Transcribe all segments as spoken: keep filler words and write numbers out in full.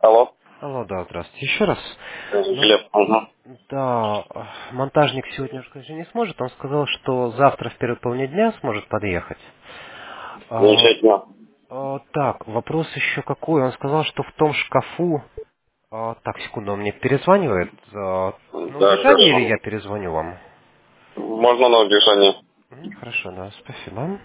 Алло. Алло, да, здравствуйте. Еще раз. Ну, Глеб. Угу. да, монтажник сегодня уже, конечно, не сможет. Он сказал, что завтра в первой половине дня сможет подъехать. А, Замечательно. а, так, вопрос еще какой. Он сказал, что в том шкафу... а, так, секунду, он мне перезванивает. А, на Да, удержание или хорошо. я перезвоню вам? Можно на удержание? Мгм, хорошо, да, спасибо.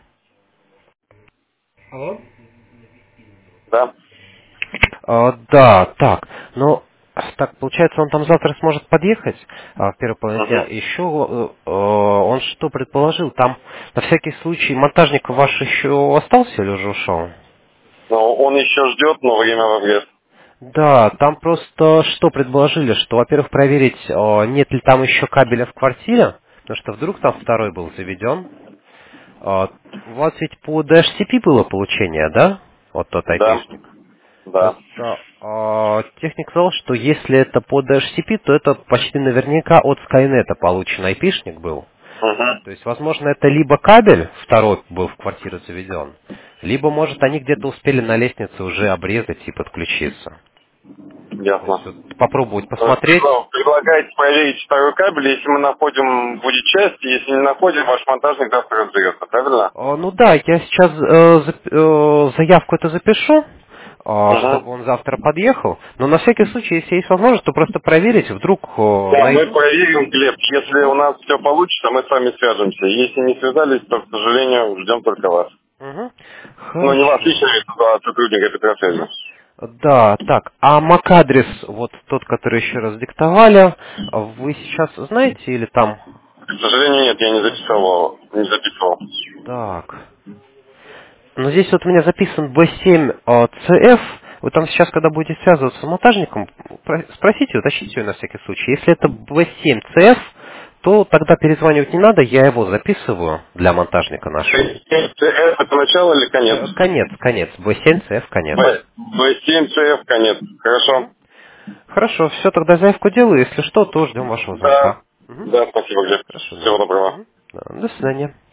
Алло? Да. А, да, так, ну, так, получается, он там завтра сможет подъехать а, в первой половине дня. Угу. Еще э, э, он что предположил? Там, на всякий случай, монтажник ваш еще остался или уже ушел? Но он еще ждет, но время в обрез. Да, там просто что предложили, что, во-первых, проверить, э, нет ли там еще кабеля в квартире, потому что вдруг там второй был заведен. А, у вас ведь по ди эйч си пи было получение, да? Вот тот Да. айпишник. Да. Просто а, техник сказал, что если это по ди эйч си пи, то это почти наверняка от Skynet получен айпишник был. То Угу. есть, возможно, это либо кабель второй был в квартиру заведен, либо, может, они где-то успели на лестнице уже обрезать и подключиться. То есть, Ясно. вот попробовать Э, посмотреть. предла- Предлагаете проверить второй кабель, если мы находим, будет часть, если не находим, ваш монтажник завтра разберется, правильно? А, ну да, я сейчас э, зап- э, заявку это запишу, а, чтобы Угу. он завтра подъехал. Но на всякий случай, если есть возможность, то просто проверить, вдруг э, Да, мы найдут. проверим, Глеб. Если у Мгм. нас все получится, мы с вами свяжемся. Если не связались, то, к сожалению, ждем только вас. Мгм. Ну, не вас Хорошо. лично, а сотрудника Петросвязи. Мгм. Да, так, а MAC-адрес, вот тот, который еще раз диктовали, вы сейчас знаете или там? К сожалению, нет, я не Мгм. записывал. Не записывал. Так, ну здесь вот у меня записан би семь си эф, вы там сейчас, когда будете связываться с монтажником, про- спросите, уточните ее на всякий случай. Если это би семь си эф, то тогда перезванивать не надо, я его записываю для монтажника нашего. Это начало или конец? Э, Конец, конец, би семь си эф, конец. бэ семь си эф конец. Хорошо? Мгм. Хорошо, все, тогда заявку делаю. Если что, то ждем вашего звонка. Да. Мгм. Да, спасибо, Глеб. Хорошо, да. Всего доброго. Мгм. Да, до свидания.